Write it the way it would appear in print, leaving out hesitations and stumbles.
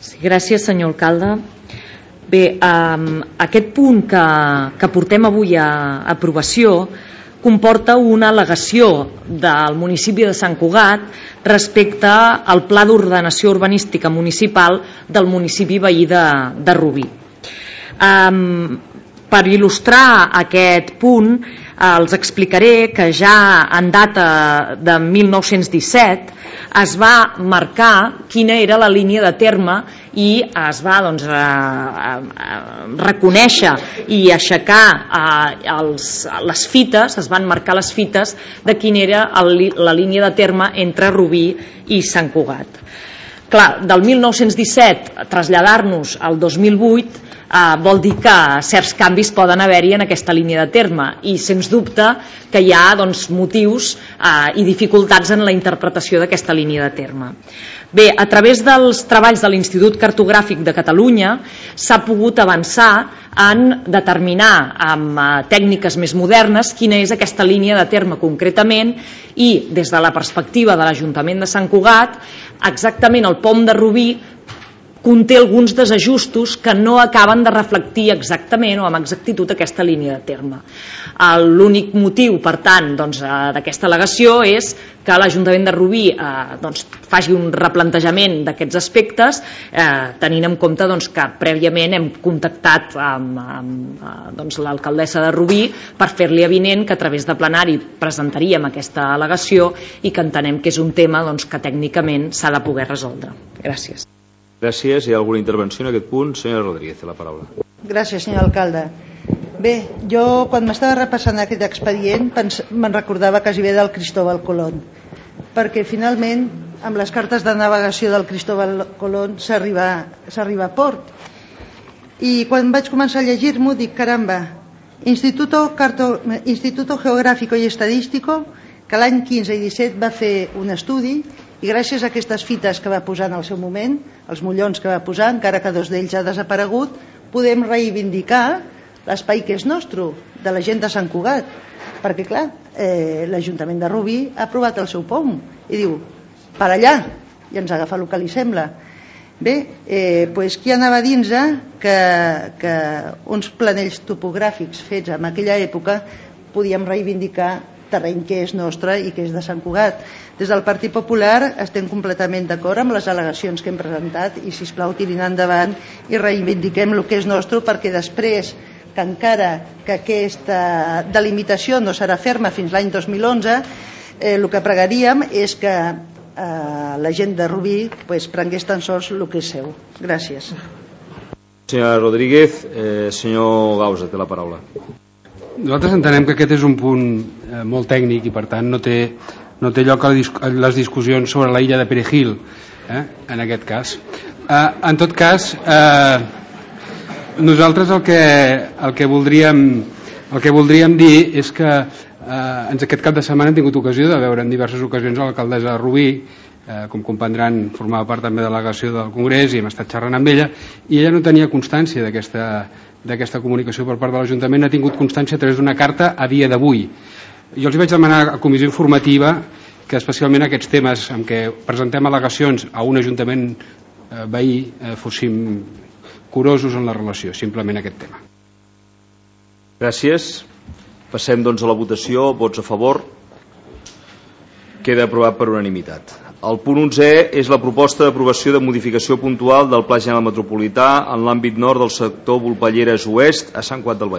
Sí, gràcies, senyor alcalde. Bé, aquest punt que portem avui a aprovació comporta una al·legació del municipi de Sant Cugat respecte al Pla d'Ordenació Urbanística Municipal del municipi veí de Rubí. Per il·lustrar aquest punt, els explicaré que ja en data de 1917 es va marcar quina era la línia de terme i es va reconèixer i aixecar les fites, es van marcar les fites de quina era la línia de terme entre Rubí i Sant Cugat. Clar, del 1917 traslladar-nos al 2008 vol dir que certs canvis poden haver-hi en aquesta línia de terme i sens dubte que hi ha motius i dificultats en la interpretació d'aquesta línia de terme. Bé, a través dels treballs de l'Institut Cartogràfic de Catalunya s'ha pogut avançar en determinar amb tècniques més modernes quina és aquesta línia de terme concretament i des de la perspectiva de l'Ajuntament de Sant Cugat exactament el POM de Rubí conté alguns desajustos que no acaben de reflectir exactament o amb exactitud aquesta línia de terme. L'únic motiu, per tant, d'aquesta al·legació és que l'Ajuntament de Rubí faci un replantejament d'aquests aspectes, tenint en compte que prèviament hem contactat amb l'alcaldessa de Rubí per fer-li avinent que a través de plenari presentaríem aquesta al·legació i que entenem que és un tema que tècnicament s'ha de poder resoldre. Gràcies. Gràcies. Hi ha alguna intervenció en aquest punt? Senyora Rodríguez, té la paraula. Gràcies, senyor alcalde. Bé, jo quan m'estava repassant aquest expedient me'n recordava quasi bé del Cristóbal Colón, perquè finalment amb les cartes de navegació del Cristóbal Colón s'arriba a port. I quan vaig començar a llegir-m'ho dic, caramba, Instituto Geográfico y Estadístico, que l'any 15 i 17 va fer un estudi i gràcies a aquestes fites que va posar en el seu moment, els mollons que va posar, encara que dos d'ells ha desaparegut, podem reivindicar l'espai que és nostre, de la gent de Sant Cugat, perquè clar, l'Ajuntament de Rubí ha aprovat el seu POM i diu, per allà, i ens agafa el que li sembla. Bé, qui anava a dins que uns planells topogràfics fets en aquella època podíem reivindicar terreny que és nostre i que és de Sant Cugat. Des del Partit Popular estem completament d'acord amb les al·legacions que hem presentat i sisplau tirin endavant i reivindiquem el que és nostre, perquè després que encara que aquesta delimitació no serà ferma fins l'any 2011, el que pregaríem és que la gent de Rubí prengués tan sols el que és seu. Gràcies. Senyora Rodríguez, senyor Gausa, té la paraula. Nosaltres entenem que aquest és un punt molt tècnic i per tant no té lloc a les discussions sobre la illa de Perejil, en aquest cas. En tot cas, nosaltres el que voldríem dir és que aquest cap de setmana hem tingut ocasió de veure en diverses ocasions a l'alcaldessa de Rubí, com comprendran formava part també de la delegació del Congrés i hem estat xerrant amb ella i ella no tenia constància d'aquesta comunicació per part de l'Ajuntament, ha tingut constància a través d'una carta a dia d'avui. Jo els vaig demanar a comissió informativa que especialment aquests temes en què presentem al·legacions a un ajuntament veí fóssim curosos en la relació, simplement aquest tema. Gràcies. Passem doncs a la votació. Vots a favor. Queda aprovat per unanimitat. El punt 11è és la proposta d'aprovació de modificació puntual del Pla General Metropolità en l'àmbit nord del sector Volpelleres Oest a Sant Cugat del Vallès.